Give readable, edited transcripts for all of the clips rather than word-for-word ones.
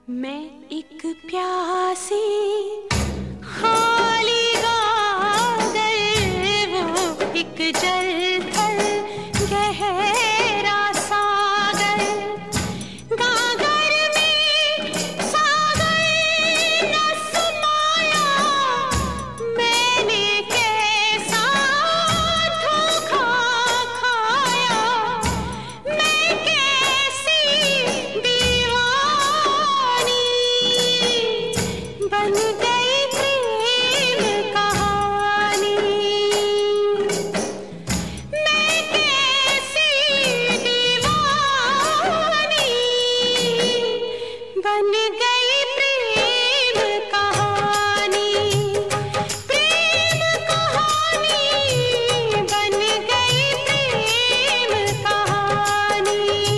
मैं एक प्यासी खाली गागर, वो एक जलथल गहरा सागर, गागर में सागर न समाया, मैंने कैसा धोखा खाया, मैं कैसी बन गई प्रेम कहानी, मैं कैसी दीवानी बन गई प्रेम कहानी, प्रेम कहानी बन गई प्रेम कहानी।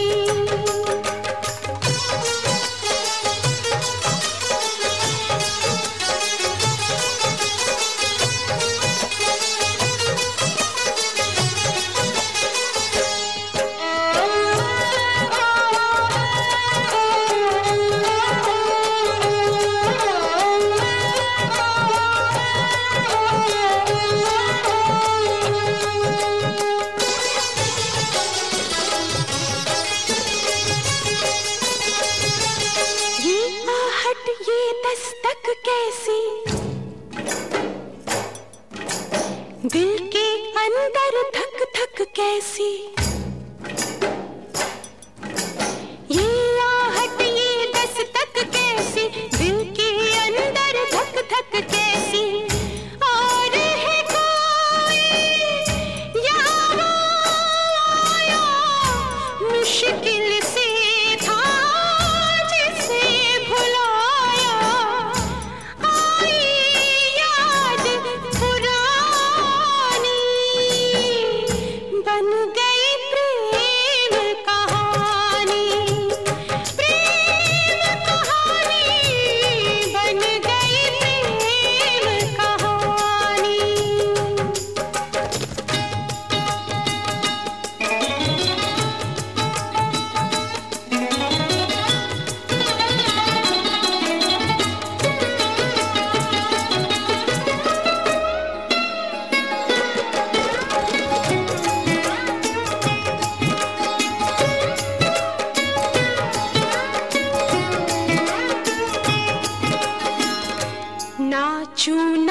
ये दस्तक कैसी, दिल के अंदर धक धक कैसी, ये आहट ये दस्तक कैसी, दिल के अंदर धक धक कैसी, और है कोई यार आया, मुश्किल से था जिसे भुलाया, आई याद पुरानी, बन गई प्रेम कहानी, प्रेम कहानी बन गई प्रेम कहानी। ना चून